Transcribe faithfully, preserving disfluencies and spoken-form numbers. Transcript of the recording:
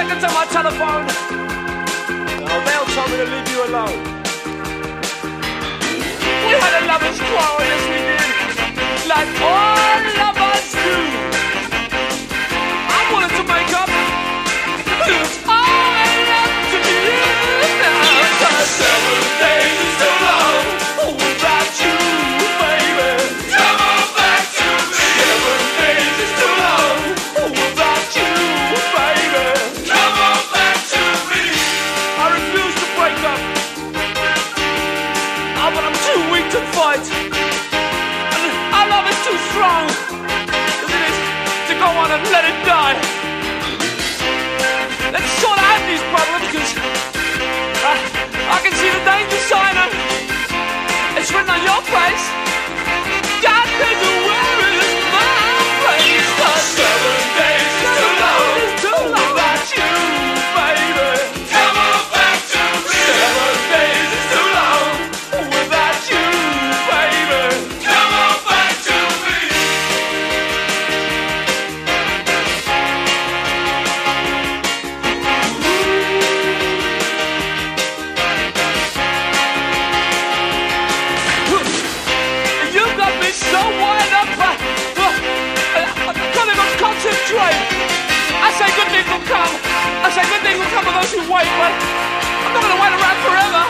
seconds on my telephone. Oh, they'll tell me to leave you alone. We had a lover's quarrel, yes we did. Like all lovers do. I wanted to make up. It was all up to you. Now, cause seven days is too long without you, baby. Come on back to me. Seven days is too long without you, baby. Come on back to me. I refuse to break up. Oh, but I'm too weak to fight. And our love is too strong as it is to go on and let it die. Let's sort out these problems, because I, I can see the danger sign. And it's written on your face. God knows where is my place. Cause seven days is too long, is too long without you, baby. Come on back to me. Seven days is too long without you, baby. Come on back to me. You got me so wired up. uh, uh, I can't even concentrate. I say good things will come. I say good things will come for those who wait, but I'm not gonna wait around forever.